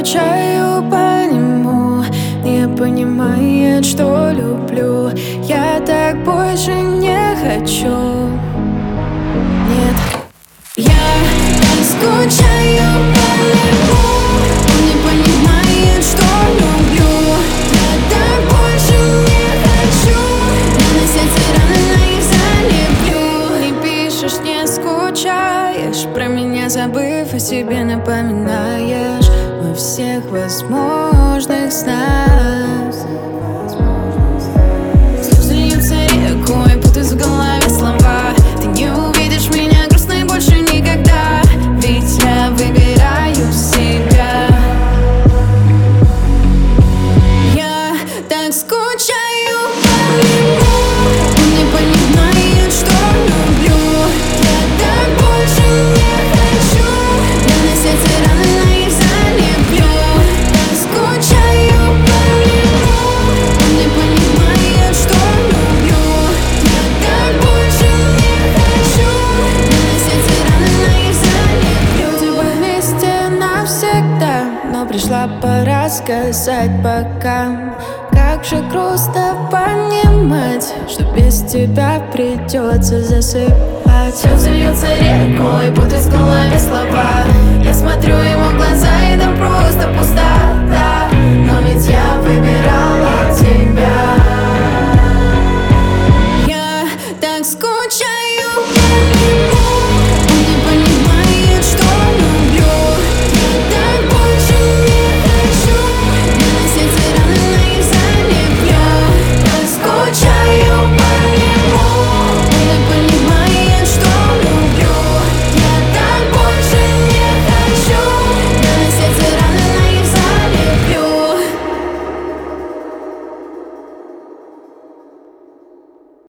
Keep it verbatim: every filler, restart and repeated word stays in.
скучаю по нему, не понимает, что люблю. Я так больше не хочу. Нет, я так скучаю по нему, он не понимает, что люблю. Я так больше не хочу, я на сердце раны их залеплю. Не пишешь, не скучаешь, про меня забыв, о себе напоминаешь во всех возможных снах. Слезы льются рекой, путают в голове слова. Ты не увидишь меня грустной больше никогда, ведь я выбираю себя. Я так скучаю по нему, он не понимает, что люблю. Я так больше не хочу, я на сердце раны их залеплю. Так скучаю по нему, он не понимает, что люблю. Я так больше не хочу, я на сердце раны их залеплю. Типа вместе навсегда, но пришла пора сказать пока. Как же грустно понимать, что без тебя придется засыпать. Слезы льются рекой, путают в голове слова. Я смотрю ему в глаза, и там просто пустота. Но ведь я выбирала тебя.